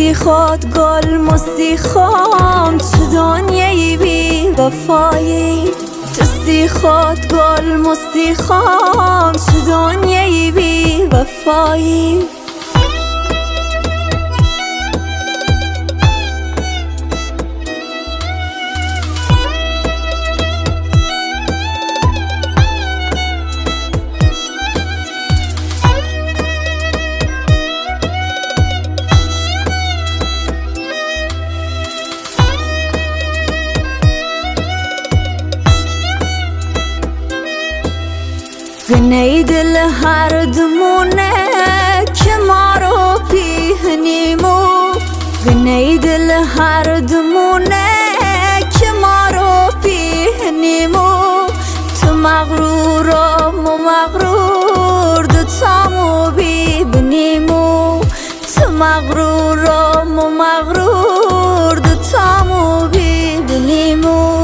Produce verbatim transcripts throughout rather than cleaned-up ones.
سی خود گل مستی خام چه دنیایی بی وفایی تو سی خود گل مستی خام چه دنیایی بی وفایی گنه دل هر دمونه که ما رو پیهنیمو گنه دل هر دمونه که ما رو پیهنیمو تو مغرورم و مغرور دوتامو بیبنیمو تو مغرورم و مغرور دوتامو بیبنیمو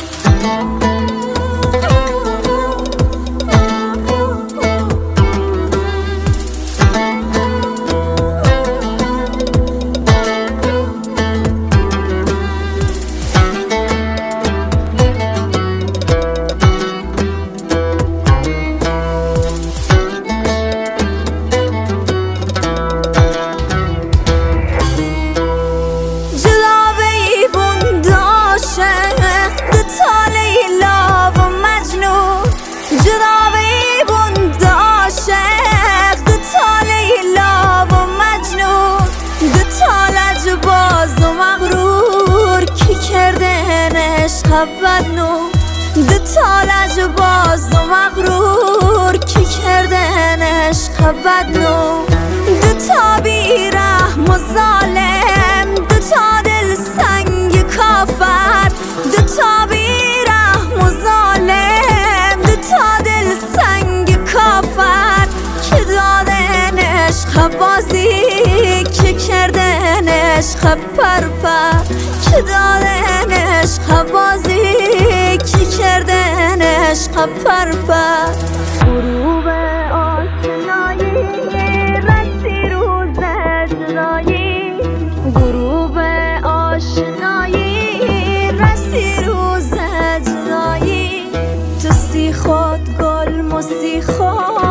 باز و مغرور کی کردن عشق بدنو دو تالج باز و مغرور کی کردن عشق بدنو دو تا بی رحم و ظالم دو تا دل سنگ کافر دو تا بی رحم و ظالم دو تا دل سنگ کافر که دادن عشق بازی که کردن عشق پرپر که دادن عشق بازی که کردن عشق پرپر غروب آشنایی رسی روز جدایی غروب آشنایی رسی روز جدایی تو سی خود گل مستی خود